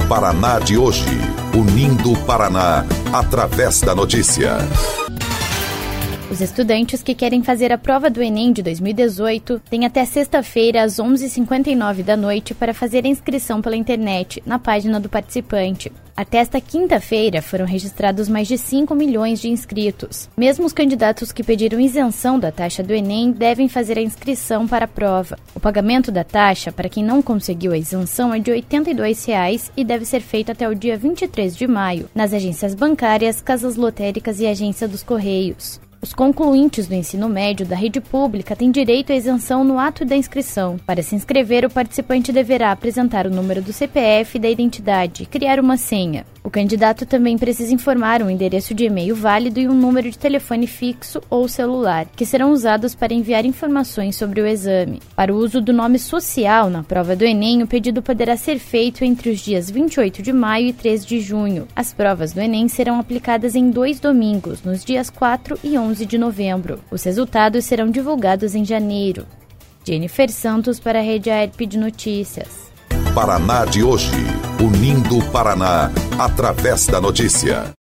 Paraná de hoje, unindo o Paraná através da notícia. Os estudantes que querem fazer a prova do Enem de 2018 têm até sexta-feira às 11h59 da noite para fazer a inscrição pela internet, na página do participante. Até esta quinta-feira foram registrados mais de 5 milhões de inscritos. Mesmo os candidatos que pediram isenção da taxa do Enem devem fazer a inscrição para a prova. O pagamento da taxa para quem não conseguiu a isenção é de R$ 82 e deve ser feito até o dia 23 de maio, nas agências bancárias, casas lotéricas e agência dos Correios. Os concluintes do ensino médio da rede pública têm direito à isenção no ato da inscrição. Para se inscrever, o participante deverá apresentar o número do CPF e da identidade e criar uma senha. O candidato também precisa informar um endereço de e-mail válido e um número de telefone fixo ou celular, que serão usados para enviar informações sobre o exame. Para o uso do nome social na prova do Enem, o pedido poderá ser feito entre os dias 28 de maio e 3 de junho. As provas do Enem serão aplicadas em 2 domingos, nos dias 4 e 11 de novembro. Os resultados serão divulgados em janeiro. Jennifer Santos para a Rede AERP de Notícias. Paraná de hoje, unindo o Paraná através da notícia.